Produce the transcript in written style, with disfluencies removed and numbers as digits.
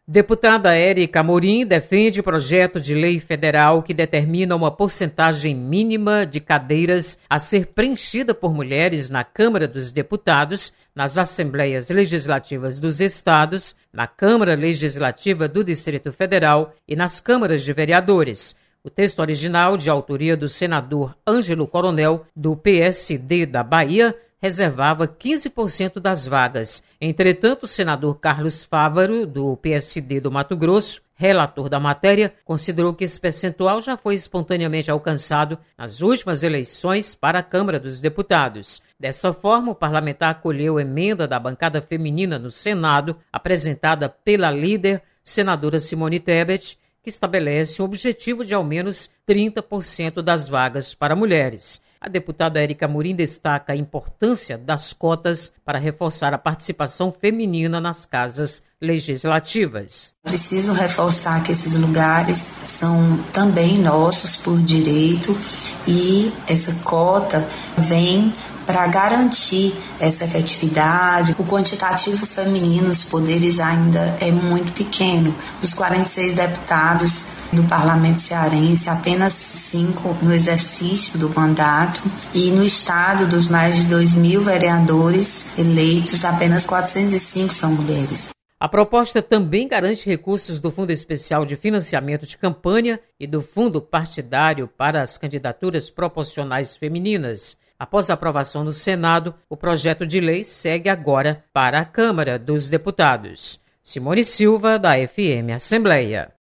Deputada Érica Amorim defende projeto de lei federal que determina uma porcentagem mínima de cadeiras a ser preenchida por mulheres na Câmara dos Deputados, nas Assembleias Legislativas dos Estados, na Câmara Legislativa do Distrito Federal e nas câmaras de vereadores. O texto original, de autoria do senador Ângelo Coronel, do PSD da Bahia, reservava 15% das vagas. Entretanto, o senador Carlos Fávaro, do PSD do Mato Grosso, relator da matéria, considerou que esse percentual já foi espontaneamente alcançado nas últimas eleições para a Câmara dos Deputados. Dessa forma, o parlamentar acolheu a emenda da bancada feminina no Senado, apresentada pela líder, senadora Simone Tebet, que estabelece um objetivo de ao menos 30% das vagas para mulheres. A deputada Érica Amorim destaca a importância das cotas para reforçar a participação feminina nas casas legislativas. Preciso reforçar que esses lugares são também nossos por direito e essa cota vem para garantir essa efetividade. O quantitativo feminino, os poderes ainda é muito pequeno. Dos 46 deputados do parlamento cearense, apenas 5 no exercício do mandato, e no estado, dos mais de 2.000 vereadores eleitos, apenas 405 são mulheres. A proposta também garante recursos do Fundo Especial de Financiamento de Campanha e do Fundo Partidário para as candidaturas proporcionais femininas. Após a aprovação no Senado, o projeto de lei segue agora para a Câmara dos Deputados. Simone Silva, da FM Assembleia.